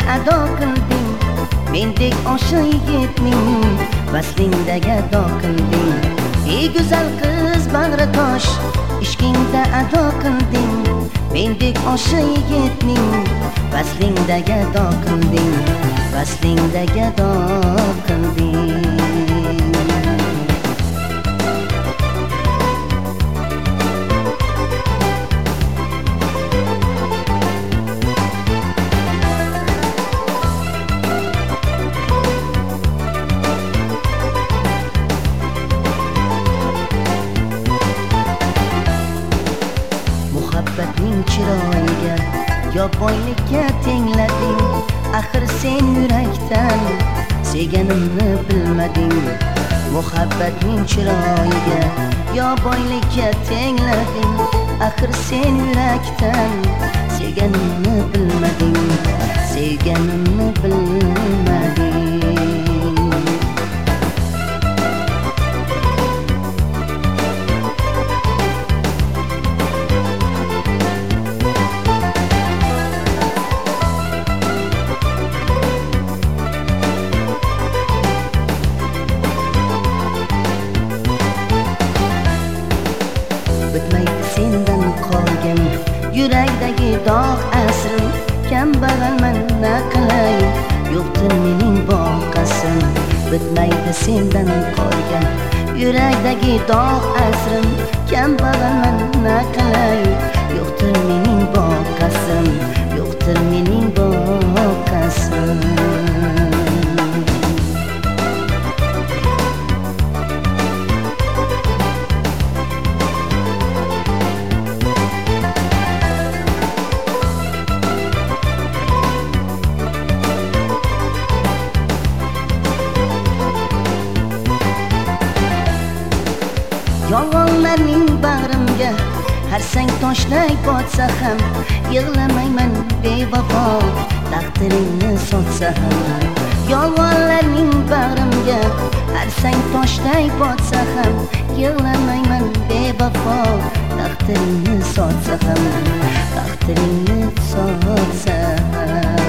ado qilding, mendek oshiq yigitning vaslingda gado qilding. Ey go'zal qiz bag'ri tosh, ishqingda ado qilding, mendek oshiq yigitning vaslingda gado qilding, vaslingda gado qilding. Muhabbatning chiroyiga yo boylikka tenglading, axir sen yurakdan sevganimni bilmading. Muhabbatning chiroyiga yo boylikka tenglading, axir sen yurakdan sevganimni bilmading, sevganimni bilmading. Bitmaydi sendan qolgan yurakdagi dog' asrim, kambag'alman na qilay, yo'qdir mening boqasim. Bitmaydi sendan qolgan yurakdagi dog' asrim, kambag'alman na qilay, yo'qdir mening boqasim, yo'qdir mening boqasim. Yolg'onlarning bag'rimga har sang toshday botsa ham, yig'lamayman bevafo taqdiringni sotsa ham. Yolg'onlarning bag'rimga har sang toshday botsa ham, yig'lamayman bevafo taqdiringni sotsa ham, taqdiringni sotsa ham.